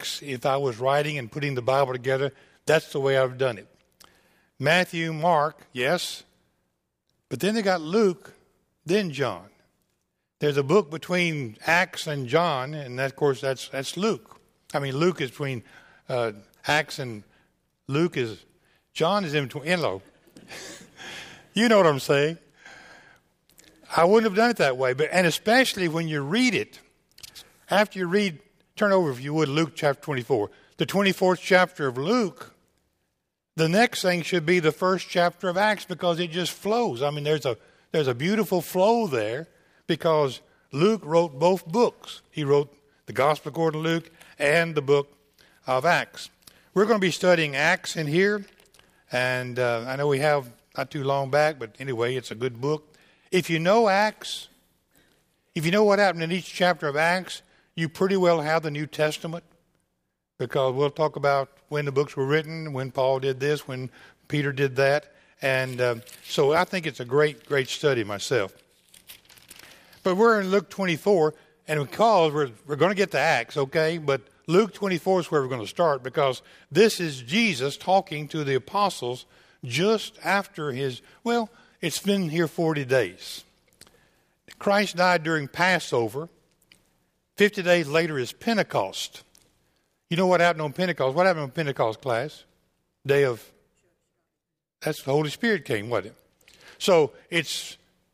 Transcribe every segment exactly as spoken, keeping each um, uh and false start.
Acts, if I was writing and putting the Bible together, that's the way I've done it. Matthew, Mark, yes. But then they got Luke, then John. There's a book between Acts and John, and that, of course, that's that's Luke. I mean, Luke is between uh, Acts and Luke is, John is in between. Hello. You know what I'm saying. I wouldn't have done it that way, but and especially when you read it, after you read, turn over if you would, Luke chapter twenty-four. The twenty-fourth chapter of Luke, the next thing should be the first chapter of Acts because it just flows. I mean, there's a there's a beautiful flow there because Luke wrote both books. He wrote the Gospel according to Luke and the book of Acts. We're going to be studying Acts in here, and uh, I know we have not too long back, but anyway, it's a good book. If you know Acts, if you know what happened in each chapter of Acts, you pretty well have the New Testament because we'll talk about when the books were written, when Paul did this, when Peter did that. And uh, so I think it's a great, great study myself. But we're in Luke twenty-four, and because we're, we're going to get to Acts, okay, but Luke twenty-four is where we're going to start because this is Jesus talking to the apostles just after his, well, it's been here forty days. Christ died during Passover. fifty days later is Pentecost. You know what happened on Pentecost? What happened on Pentecost, class? Day of, that's the Holy Spirit came, wasn't it? So it's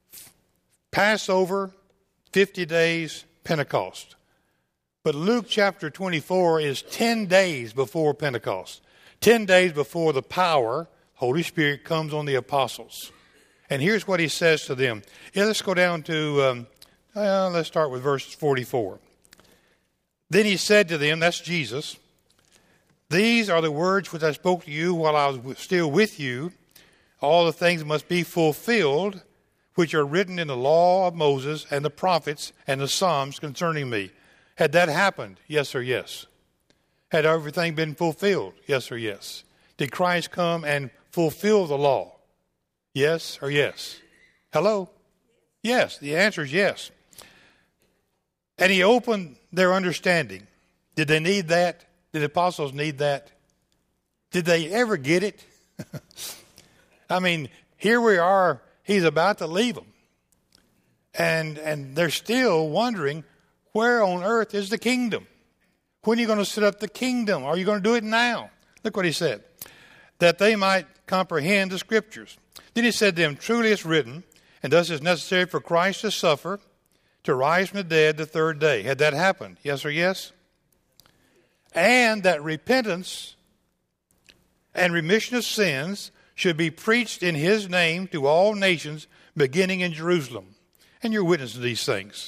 Passover, fifty days, Pentecost. But Luke chapter twenty-four is ten days before Pentecost. ten days before the power, Holy Spirit, comes on the apostles. And here's what he says to them. Yeah, let's go down to, um, uh, let's start with verse forty-four. Then he said to them, that's Jesus, these are the words which I spoke to you while I was still with you. All the things must be fulfilled, which are written in the law of Moses and the prophets and the Psalms concerning me. Had that happened? Yes or yes? Had everything been fulfilled? Yes or yes? Did Christ come and fulfill the law? Yes or yes? Hello? Yes. The answer is yes. And he opened their understanding. Did they need that? Did the apostles need that? Did they ever get it? I mean, here we are. He's about to leave them. And, and they're still wondering, where on earth is the kingdom? When are you going to set up the kingdom? Are you going to do it now? Look what he said. That they might comprehend the scriptures. Then he said to them, truly it's written, and thus it's necessary for Christ to suffer, to rise from the dead the third day. Had that happened? Yes or yes? And that repentance and remission of sins should be preached in his name to all nations, beginning in Jerusalem. And you're witness to these things.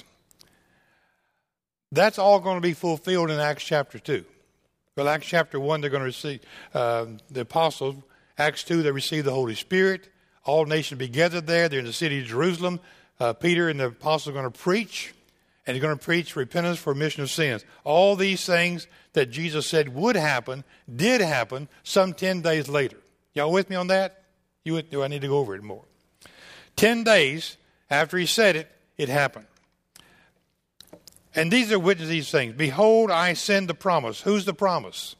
That's all going to be fulfilled in Acts chapter two. Well, Acts chapter one, they're going to receive, uh, the apostles. Acts two, they receive the Holy Spirit. All nations be gathered there. They're in the city of Jerusalem. Uh, Peter and the apostles are going to preach, and they're going to preach repentance for remission of sins. All these things that Jesus said would happen, did happen some ten days later. Y'all with me on that? You do I need to go over it more? Ten days after he said it, it happened. And these are witnesses these things. Behold, I send the promise. Who's the promise?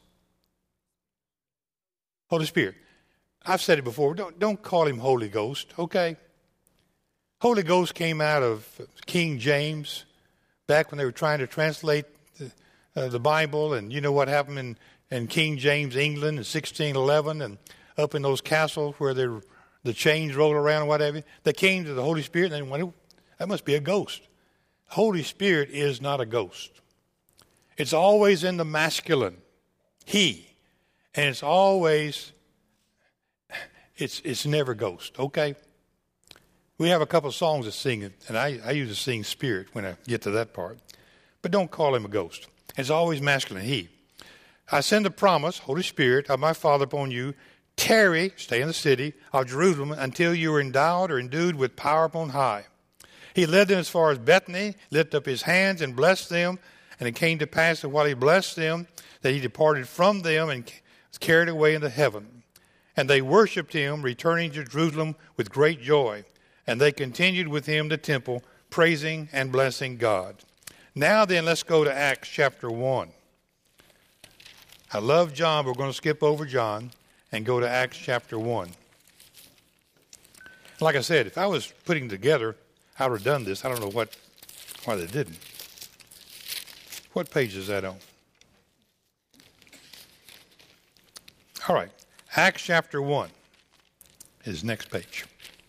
Holy Spirit. I've said it before. Don't, don't call him Holy Ghost, okay? Holy Ghost came out of King James back when they were trying to translate the, uh, the Bible. And you know what happened in, in King James, England in sixteen eleven and up in those castles where the chains rolled around and whatever. They came to the Holy Spirit and they went, that must be a ghost. Holy Spirit is not a ghost. It's always in the masculine, he. And it's always, it's it's never ghost, okay? We have a couple of songs that sing it, and I, I usually sing spirit when I get to that part. But don't call him a ghost. It's always masculine, he. I send the promise, Holy Spirit, of my Father upon you. Tarry, stay in the city of Jerusalem until you are endowed or endued with power upon high. He led them as far as Bethany, lifted up his hands and blessed them. And it came to pass that while he blessed them, that he departed from them and was carried away into heaven. And they worshipped him, returning to Jerusalem with great joy. And they continued with him the temple, praising and blessing God. Now then, let's go to Acts chapter one. I love John, but we're going to skip over John and go to Acts chapter one. Like I said, if I was putting together, I would have done this. I don't know what why they didn't. What page is that on? All right. Acts chapter one is next page.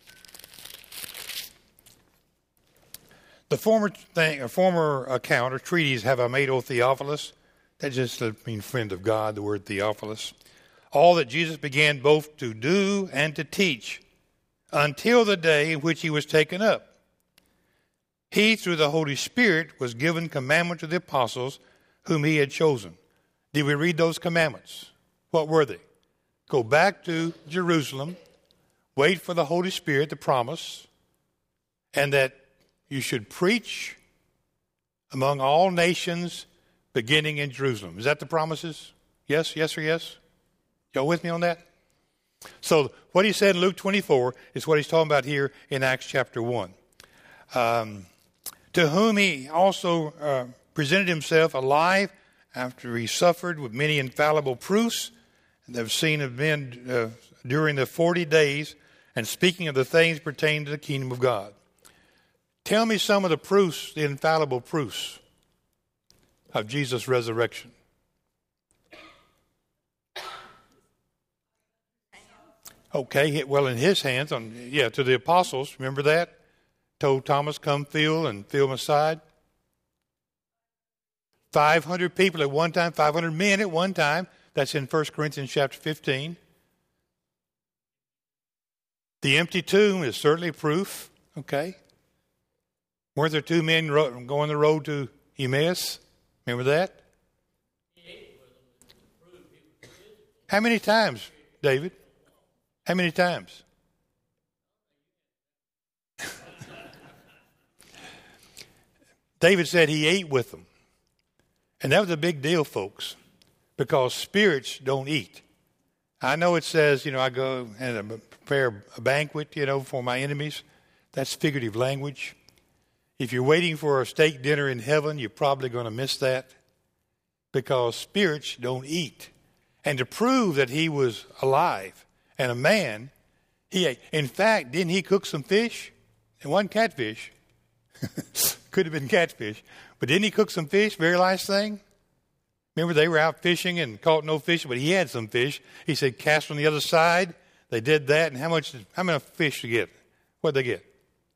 The former thing, a former account or treatise have I made, O Theophilus. That just means friend of God, the word Theophilus. All that Jesus began both to do and to teach until the day in which he was taken up. He, through the Holy Spirit, was given commandment to the apostles whom he had chosen. Did we read those commandments? What were they? Go back to Jerusalem, wait for the Holy Spirit, the promise, and that you should preach among all nations beginning in Jerusalem. Is that the promises? Yes, yes, or yes? Y'all with me on that? So what he said in Luke twenty-four is what he's talking about here in Acts chapter one. Um, to whom he also uh, presented himself alive after he suffered with many infallible proofs that have seen of men uh, during the forty days, and speaking of the things pertaining to the kingdom of God. Tell me some of the proofs, the infallible proofs of Jesus' resurrection. Okay, well, in his hands, on yeah, to the apostles, remember that? Told Thomas, come fill and fill my side. five hundred people at one time, five hundred men at one time. That's in First Corinthians chapter fifteen. The empty tomb is certainly proof, okay? Weren't there two men going the road to Emmaus? Remember that? How many times, David? How many times? David said he ate with them. And that was a big deal, folks, because spirits don't eat. I know it says, you know, I go and prepare a banquet, you know, for my enemies. That's figurative language. If you're waiting for a steak dinner in heaven, you're probably going to miss that because spirits don't eat. And to prove that he was alive and a man, he ate. In fact, didn't he cook some fish? It wasn't catfish. Could have been catfish. But didn't he cook some fish? Very last thing. Remember, they were out fishing and caught no fish, but he had some fish. He said, cast on the other side. They did that. And how much, how many fish to get? What did they get?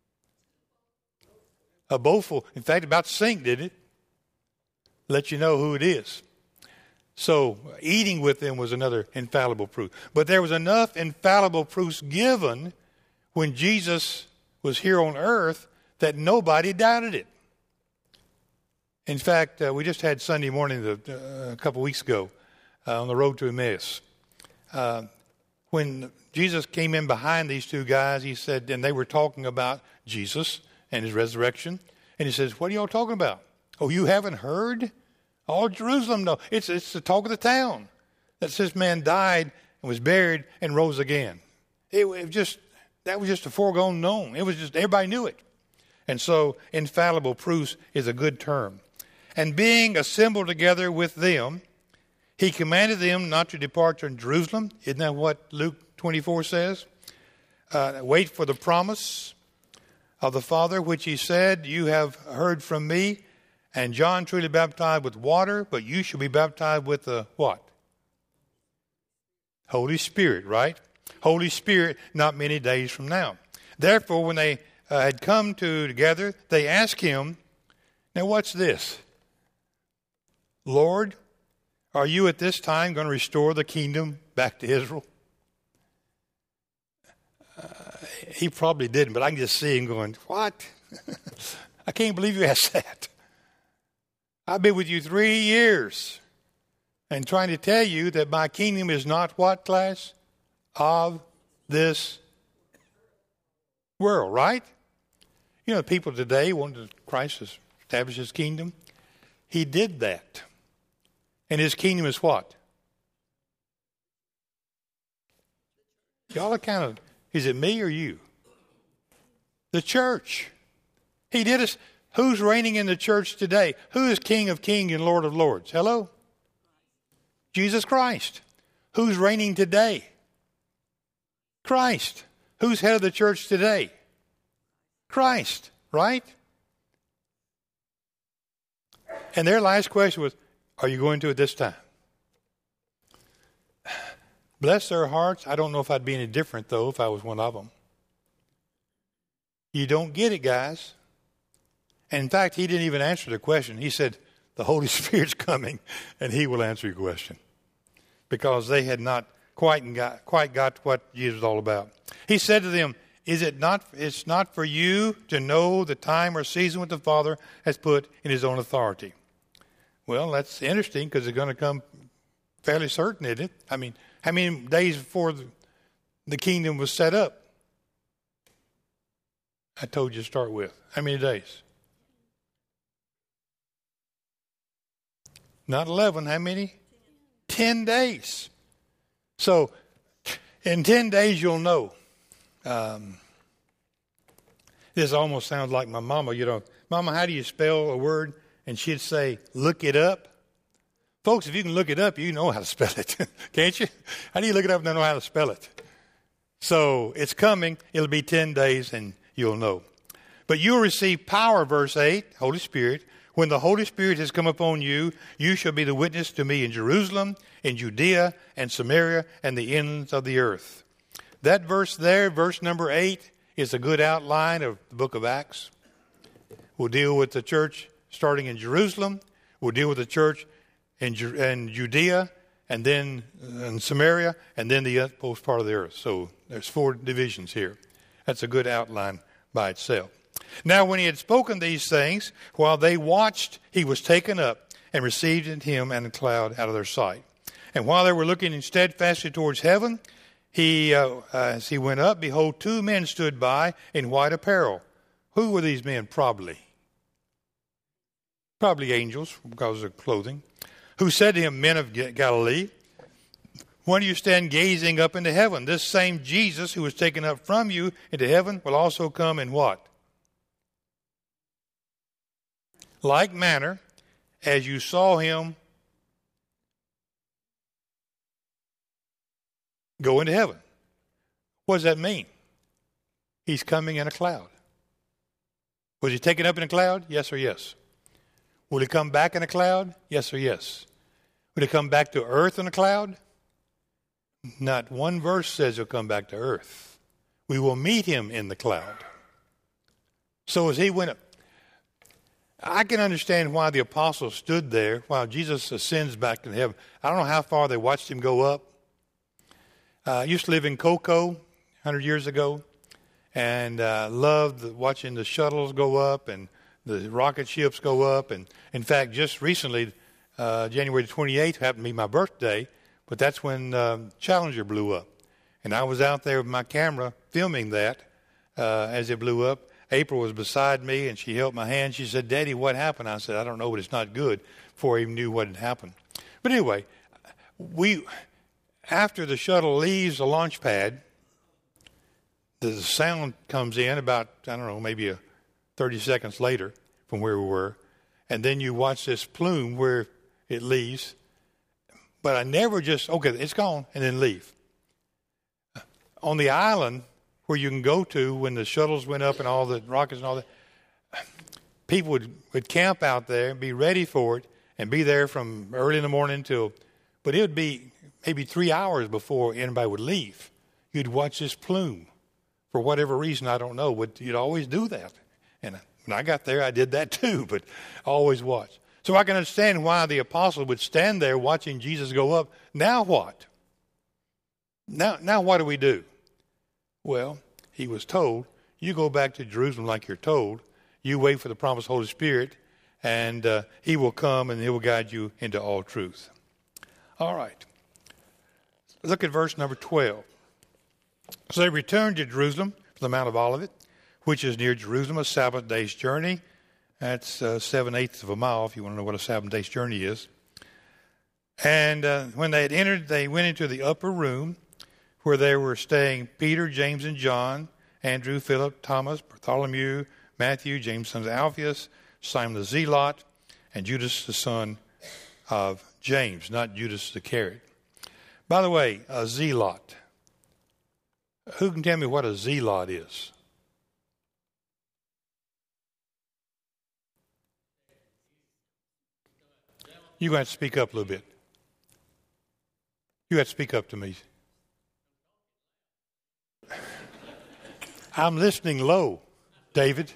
A bowl full. In fact, about to sink, didn't it? Let you know who it is. So eating with them was another infallible proof. But there was enough infallible proofs given when Jesus was here on earth that nobody doubted it. In fact, uh, we just had Sunday morning the, uh, a couple weeks ago uh, on the road to Emmaus. Uh, when Jesus came in behind these two guys, he said, and they were talking about Jesus and his resurrection. And he says, what are y'all talking about? Oh, you haven't heard? All Jerusalem knows. It's, it's the talk of the town that this man died and was buried and rose again. It, it just that was just a foregone known. It was just, everybody knew it. And so infallible proofs is a good term. And being assembled together with them, he commanded them not to depart from Jerusalem. Isn't that what Luke twenty-four says? Uh, wait for the promise of the Father, which he said, you have heard from me, and John truly baptized with water, but you shall be baptized with the what? Holy Spirit, right? Holy Spirit, not many days from now. Therefore, when they uh, had come to together, they asked him, now what's this? Lord, are you at this time going to restore the kingdom back to Israel? Uh, he probably didn't, but I can just see him going, what? I can't believe you asked that. I've been with you three years and trying to tell you that my kingdom is not what, class? Of this world, right? You know, people today want Christ to establish his kingdom. He did that. And his kingdom is what? Y'all are kind of, is it me or you? The church. He did us. Who's reigning in the church today? Who is King of Kings and Lord of Lords? Hello? Jesus Christ. Who's reigning today? Christ. Who's head of the church today? Christ, right? And their last question was, are you going to at this time? Bless their hearts. I don't know if I'd be any different, though, if I was one of them. You don't get it, guys. And in fact, he didn't even answer the question. He said, the Holy Spirit's coming, and he will answer your question. Because they had not quite got, quite got what Jesus was all about. He said to them, Is it not, it's not for you to know the time or season what the Father has put in his own authority. Well, that's interesting because it's going to come fairly certain, isn't it? I mean, how many days before the, the kingdom was set up? I told you to start with. How many days? Not eleven. How many? Ten days. So, in ten days you'll know. Um, this almost sounds like my mama. You know, Mama, how do you spell a word? And she'd say, look it up. Folks, if you can look it up, you know how to spell it. Can't you? How do you look it up and not know how to spell it? So, it's coming. It'll be ten days and you'll know. But you'll receive power, verse eight, Holy Spirit. When the Holy Spirit has come upon you, you shall be the witness to me in Jerusalem, in Judea, and Samaria, and the ends of the earth. That verse there, verse number eight, is a good outline of the book of Acts. We'll deal with the church starting in Jerusalem. We'll deal with the church in, Ju- in Judea, and then in Samaria, and then the utmost part of the earth. So there's four divisions here. That's a good outline by itself. Now, when he had spoken these things, while they watched, he was taken up and received in him and a cloud out of their sight. And while they were looking steadfastly towards heaven, he, uh, as he went up, behold, two men stood by in white apparel. Who were these men? Probably. Probably angels because of their clothing. Who said to him, Men of Galilee, why do you stand gazing up into heaven? This same Jesus who was taken up from you into heaven will also come in what? Like manner, as you saw him go into heaven. What does that mean? He's coming in a cloud. Was he taken up in a cloud? Yes or yes? Will he come back in a cloud? Yes or yes? Will he come back to earth in a cloud? Not one verse says he'll come back to earth. We will meet him in the cloud. So as he went up, I can understand why the apostles stood there while Jesus ascends back to heaven. I don't know how far they watched him go up. Uh, I used to live in Cocoa one hundred years ago and uh, loved watching the shuttles go up and the rocket ships go up. And in fact, just recently, uh, January twenty-eighth happened to be my birthday, but that's when uh, Challenger blew up. And I was out there with my camera filming that uh, as it blew up. April was beside me, and she held my hand. She said, Daddy, what happened? I said, I don't know, but it's not good, before I even knew what had happened. But anyway, we, after the shuttle leaves the launch pad, the sound comes in about, I don't know, maybe a thirty seconds later from where we were. And then you watch this plume where it leaves. But I never just, okay, it's gone, and then leave. On the island where you can go to when the shuttles went up and all the rockets and all that, people would, would camp out there and be ready for it and be there from early in the morning till, but it would be maybe three hours before anybody would leave. You'd watch this plume. For whatever reason, I don't know, but you'd always do that. And when I got there, I did that too, but always watch. So I can understand why the apostle would stand there watching Jesus go up. Now what? Now, now what do we do? Well, he was told, you go back to Jerusalem like you're told. You wait for the promised Holy Spirit, and uh, he will come and he will guide you into all truth. All right. Look at verse number twelve. So they returned to Jerusalem from the Mount of Olivet, which is near Jerusalem, a Sabbath day's journey. That's uh, seven-eighths of a mile, if you want to know what a seven day's journey is. And uh, when they had entered, they went into the upper room where they were staying Peter, James, and John, Andrew, Philip, Thomas, Bartholomew, Matthew, James, son of Alphaeus, Simon the Zealot, and Judas, the son of James, not Judas Iscariot. By the way, a zealot. Who can tell me what a zealot is? You're going to have to speak up a little bit. You have to speak up to me. I'm listening low, David.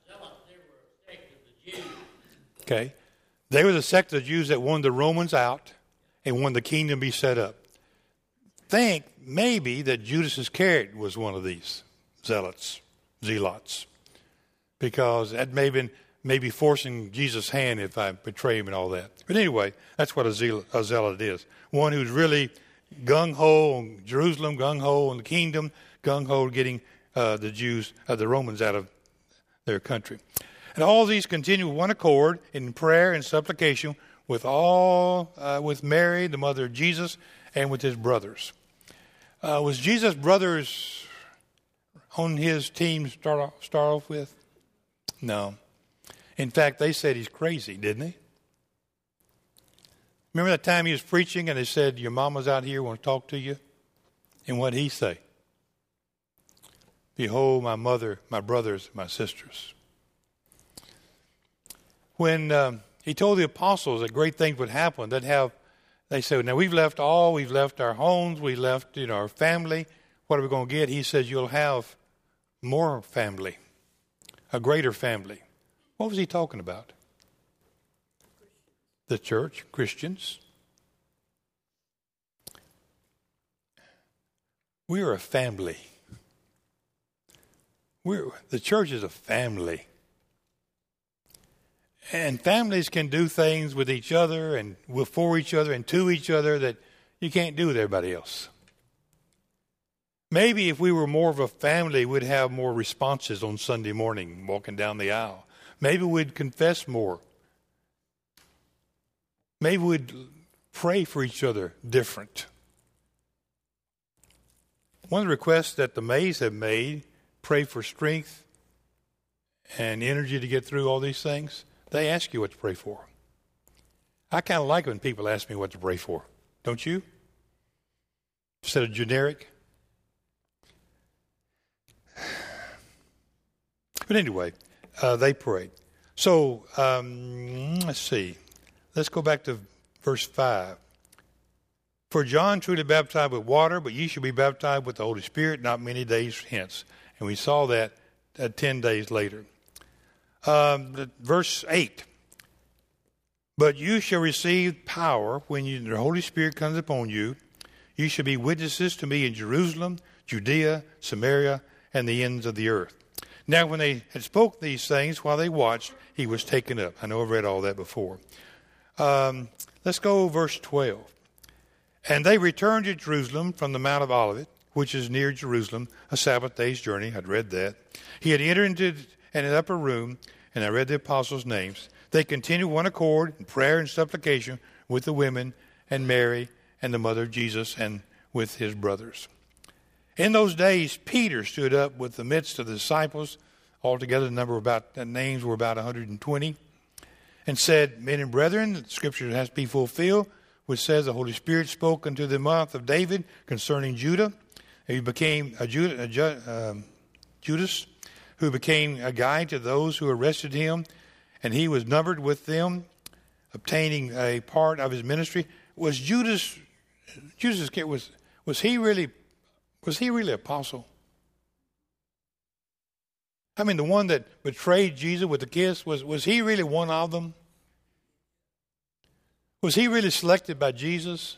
Okay. They were the sect of the Jews that wanted the Romans out and wanted the kingdom to be set up. Think maybe that Judas Iscariot was one of these zealots, zealots, because that may have been maybe forcing Jesus' hand if I betray him and all that. But anyway, that's what a, zeal, a zealot is. One who's really gung-ho on Jerusalem, gung-ho on the kingdom, gung-ho getting uh, the Jews, uh, the Romans out of their country. And all these continue with one accord in prayer and supplication with all, uh, with Mary, the mother of Jesus, and with his brothers. Uh, was Jesus' brothers on his team to start off, start off with? No. In fact, they said he's crazy, didn't they? Remember that time he was preaching and they said, your mama's out here, want to talk to you? And what did he say? Behold, my mother, my brothers, my sisters. When um, he told the apostles that great things would happen, they'd have, they said, now we've left all, we've left our homes, we left you know, our family. What are we going to get? He says, you'll have more family, a greater family. What was he talking about? The church, Christians. We are a family. We're, the church is a family. And families can do things with each other and for each other and to each other that you can't do with everybody else. Maybe if we were more of a family, we'd have more responses on Sunday morning walking down the aisle. Maybe we'd confess more. Maybe we'd pray for each other different. One of the requests that the Mays have made, pray for strength and energy to get through all these things. They ask you what to pray for. I kind of like when people ask me what to pray for. Don't you? Instead of generic. But anyway, uh, they prayed. So, um, let's see. Let's go back to verse five. For John truly baptized with water, but ye shall be baptized with the Holy Spirit not many days hence. And we saw that uh, ten days later. Um, verse eight. But you shall receive power when you, the Holy Spirit comes upon you. You shall be witnesses to me in Jerusalem, Judea, Samaria, and the ends of the earth. Now when they had spoke these things while they watched, he was taken up. I know I've read all that before. Um, let's go verse twelve. And they returned to Jerusalem from the Mount of Olivet, which is near Jerusalem, a Sabbath day's journey. I'd read that. He had entered into an upper room, and I read the apostles' names. They continued one accord in prayer and supplication with the women and Mary and the mother of Jesus and with his brothers. In those days, Peter stood up with the midst of the disciples. Altogether, the number of about the names were about one hundred twenty, and said, Men and brethren, the scripture has to be fulfilled, which says the Holy Spirit spoke unto the mouth of David concerning Judah. He became a, Judah, a Ju, um, Judas, who became a guide to those who arrested him, and he was numbered with them, obtaining a part of his ministry. Was Judas, Judas was was he really was he really apostle? I mean, the one that betrayed Jesus with the kiss, was was he really one of them? Was he really selected by Jesus?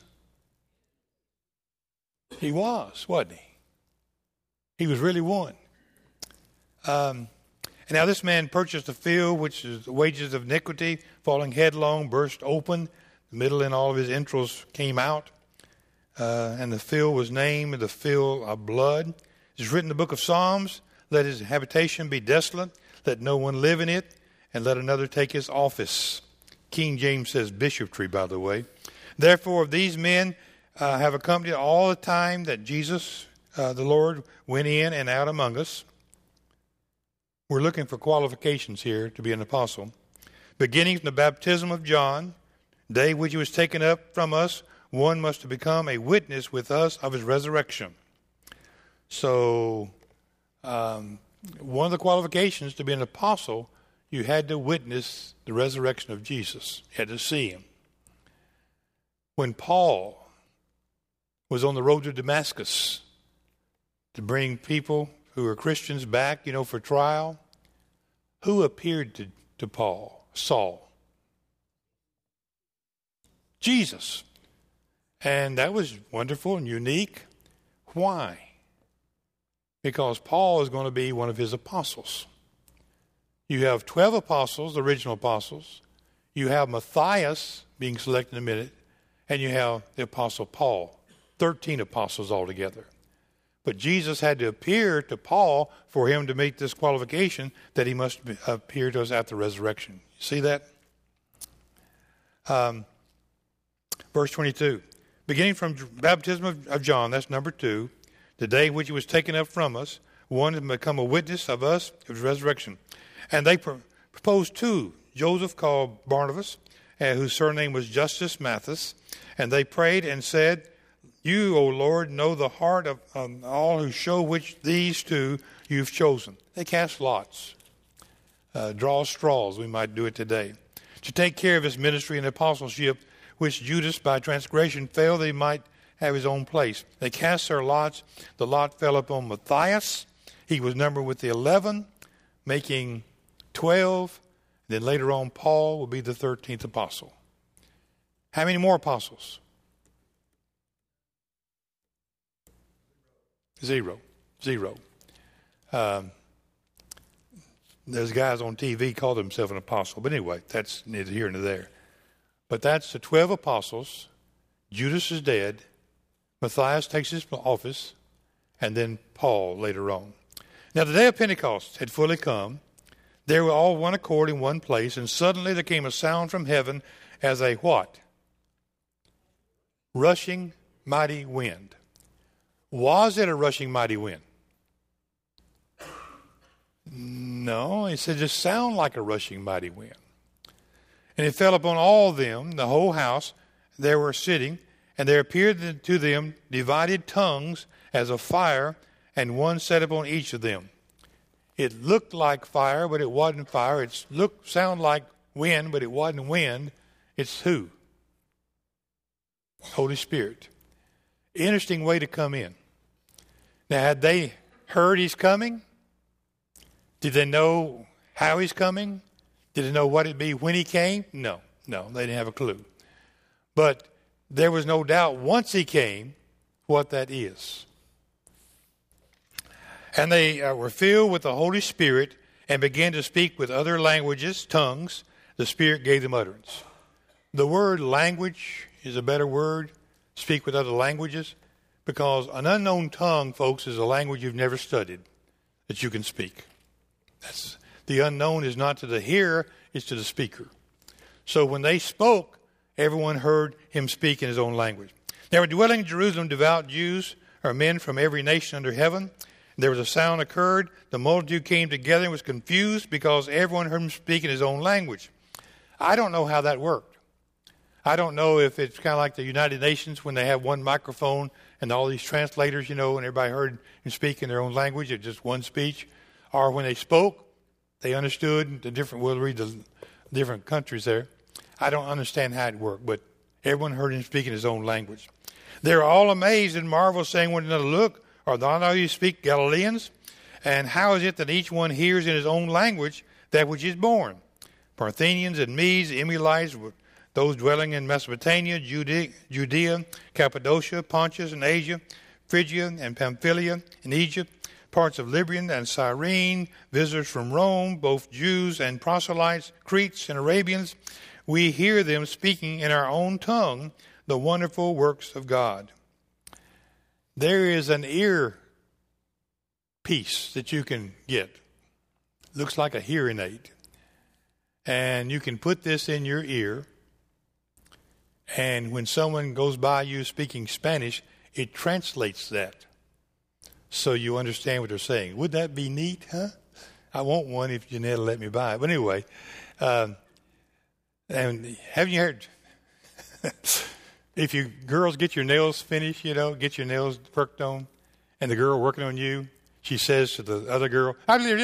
He was, wasn't he? He was really one. Um, and now this man purchased a field, which is the wages of iniquity, falling headlong, burst open. The middle and all of his entrails came out. Uh, and the field was named the field of blood. It's written in the book of Psalms, let his habitation be desolate, let no one live in it, and let another take his office. King James says bishopry, by the way. Therefore, these men uh, have accompanied all the time that Jesus, uh, the Lord, went in and out among us. We're looking for qualifications here to be an apostle. Beginning from the baptism of John, day which he was taken up from us, one must have become a witness with us of his resurrection. So, um, one of the qualifications to be an apostle, you had to witness the resurrection of Jesus. You had to see him. When Paul was on the road to Damascus to bring people who were Christians back, you know, for trial, who appeared to, to Paul? Saul. Jesus. And that was wonderful and unique. Why? Because Paul is going to be one of his apostles. You have twelve apostles, the original apostles. You have Matthias being selected in a minute. And you have the apostle Paul. thirteen apostles altogether. But Jesus had to appear to Paul for him to meet this qualification that he must appear to us at the resurrection. You see that? Um, verse twenty-two. Beginning from baptism of, of John, that's number two, the day which he was taken up from us, one to become a witness of us of his resurrection. And they pro- proposed two, Joseph called Barnabas, uh, whose surname was Justus Matthes, and they prayed and said, You, O Lord, know the heart of um, all who show which these two you've chosen. They cast lots, uh, draw straws, we might do it today, to take care of his ministry and apostleship, which Judas by transgression failed, they might have his own place. They cast their lots. The lot fell upon Matthias. He was numbered with the eleven, making twelve. Then later on, Paul will be the thirteenth apostle. How many more apostles? Zero. Zero. Um, there's guys on T V call themselves an apostle. But anyway, that's neither here nor there. But that's the twelve apostles. Judas is dead. Matthias takes his office. And then Paul later on. Now the day of Pentecost had fully come. They were all one accord in one place. And suddenly there came a sound from heaven as a what? Rushing mighty wind. Was it a rushing mighty wind? No, it said just sound like a rushing mighty wind. And it fell upon all them, the whole house, they were sitting, and there appeared to them divided tongues as of fire, and one sat upon each of them. It looked like fire, but it wasn't fire. It looked, sounded like wind, but it wasn't wind. It's who? Holy Spirit. Interesting way to come in. Now, had they heard he's coming? Did they know how he's coming? Did they know what it'd be when he came? No, no, they didn't have a clue. But there was no doubt once he came what that is. And they uh, were filled with the Holy Spirit and began to speak with other languages, tongues. The Spirit gave them utterance. The word language is a better word, speak with other languages, because an unknown tongue, folks, is a language you've never studied that you can speak. That's the unknown is not to the hearer, it's to the speaker. So when they spoke, everyone heard him speak in his own language. There were dwelling in Jerusalem devout Jews, or men from every nation under heaven. There was a sound occurred. The multitude came together and was confused because everyone heard him speak in his own language. I don't know how that worked. I don't know if it's kind of like the United Nations when they have one microphone and all these translators, you know, and everybody heard him speak in their own language, it's just one speech. Or when they spoke, they understood the different, we'll read the different countries there. I don't understand how it worked, but everyone heard him speak in his own language. They were all amazed and marveled, saying one another, Look, are not all you speak Galileans? And how is it that each one hears in his own language that which is born? Parthenians and Medes, Emilites, those dwelling in Mesopotamia, Judea, Judea, Cappadocia, Pontus and Asia, Phrygia and Pamphylia, and Egypt, parts of Libyan and Cyrene, visitors from Rome, both Jews and proselytes, Cretes and Arabians, we hear them speaking in our own tongue the wonderful works of God. There is an ear piece that you can get. Looks like a hearing aid. And you can put this in your ear. And when someone goes by you speaking Spanish, it translates that. So you understand what they're saying. Would that be neat, huh? I want one if Janelle will let me buy it. But anyway, um, and haven't you heard, If you girls get your nails finished, you know, get your nails worked on, and the girl working on you, she says to the other girl,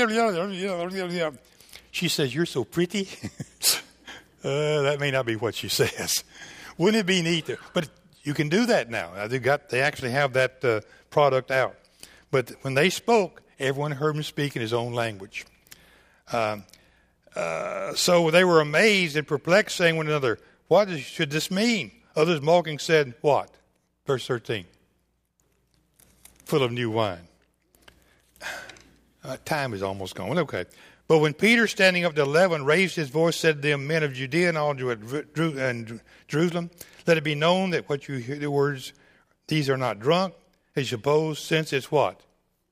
she says, "You're so pretty." uh, that may not be what she says. Wouldn't it be neat to, but you can do that now. They got, they actually have that uh, product out. But when they spoke, everyone heard them speak in his own language. Um, uh, so they were amazed and perplexed, saying one another, "What should this mean?" Others mocking said, what? Verse thirteen. Full of new wine. Uh, time is almost gone. Okay. But when Peter, standing up to eleven, raised his voice, said to them, "Men of Judea and all and Jerusalem, let it be known that what you hear the words, these are not drunk, as you suppose, since it's what?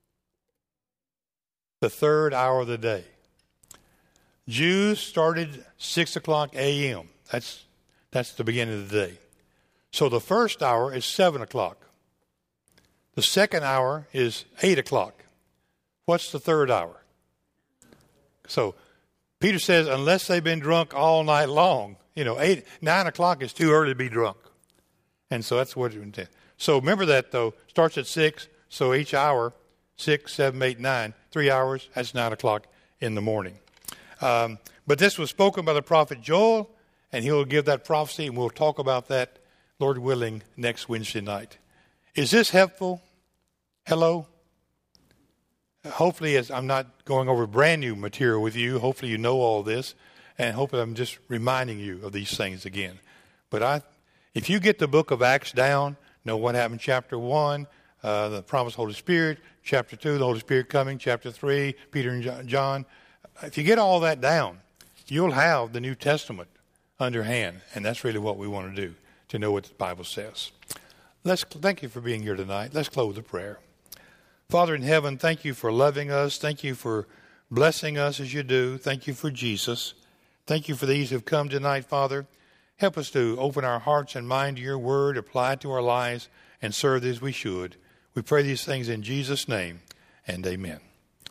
The third hour of the day." Jews started six o'clock a.m. That's that's the beginning of the day. So the first hour is seven o'clock. The second hour is eight o'clock. What's the third hour? So Peter says, unless they've been drunk all night long, you know, eight, nine o'clock is too early to be drunk. And so that's what it intends. So remember that, though, starts at six. So each hour, six, seven, eight, nine, three hours, that's nine o'clock in the morning. Um, but this was spoken by the prophet Joel, and he'll give that prophecy, and we'll talk about that, Lord willing, next Wednesday night. Is this helpful? Hello? Hopefully, as I'm not going over brand new material with you, hopefully you know all this, and hopefully I'm just reminding you of these things again. But I, if you get the book of Acts down, know what happened chapter one, uh, the promised Holy Spirit, chapter two, the Holy Spirit coming, chapter three, Peter and John. If you get all that down, you'll have the New Testament underhand, and that's really what we want to do, to know what the Bible says. Let's thank you for being here tonight. Let's close with a prayer. Father in heaven, thank you for loving us. Thank you for blessing us as you do. Thank you for Jesus. Thank you for these who've come tonight, Father. Help us to open our hearts and mind to your word, apply it to our lives, and serve as we should. We pray these things in Jesus' name, and amen.